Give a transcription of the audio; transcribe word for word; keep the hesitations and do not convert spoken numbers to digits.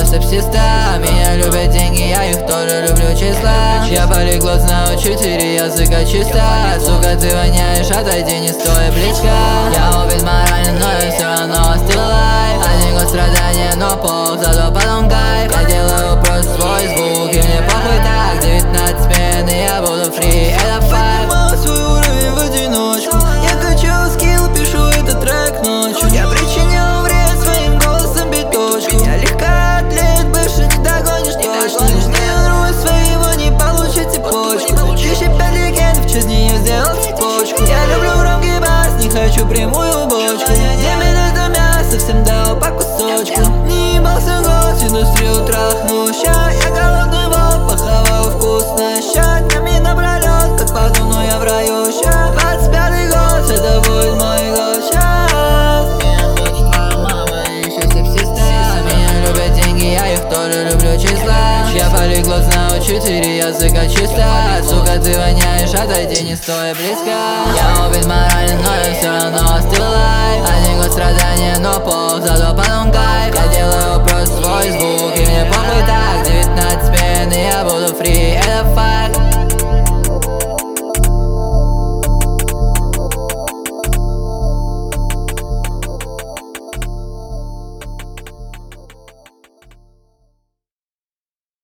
сейчас сепсиста. Меня любят деньги, я их тоже люблю числа. Я полиглот, знаю четыре языка чисто. Сука, ты воняешь, отойди, не стоя близко. Я убит морально, но я все равно still alive. Один год страдания, но пох, зато потом кайф. Я делаю просто свой звук, и мне похуй так. Девятнадцать смен, и я буду фри, это факт. Поднимаю свой уровень в одиночку. Я качаю скилл, пишу этот трек ночью. Я причинил вред своим голосом биточку. Я легкоатлет, больше не догонишь точно. Тренируй своего, не получите почку. Тысяча пять легенд, в честь нее сделал цепочку. Я люблю громкий бас, не хочу прямую бочку. Мне это мясо, всем дал по кусочку. Не ебался год, индустрию трахну. Ща я голодный волк, похавал вкусно. Ща днями напролет, как потом, но я в раю. Ща двадцать пятый год, это будет мой год. Ща Меня хочет моя мама, и еще сепсиста. Меня любят деньги, я их тоже люблю числа. Я полиглот, знаю четыре языка чисто. Сука, ты воняешь, отойди, не стоя близко. Я убит морально,